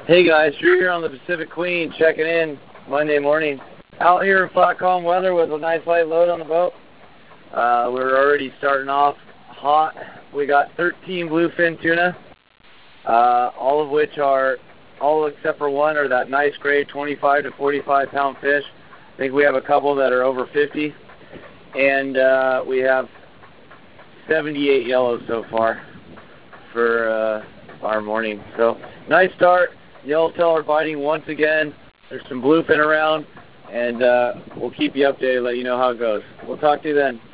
Hey guys, Drew here on the Pacific Queen, checking in Monday morning. Out here in flat calm weather with a nice light load on the boat. We're already starting off hot. We got 13 bluefin tuna, all of which are, all except for one, are that nice grade 25 to 45 pound fish. I think we have a couple that are over 50. And we have 78 yellows so far for our morning. So nice start. Yellowtail are biting once again. There's some bluefin around, and we'll keep you updated, let you know how it goes. We'll talk to you then.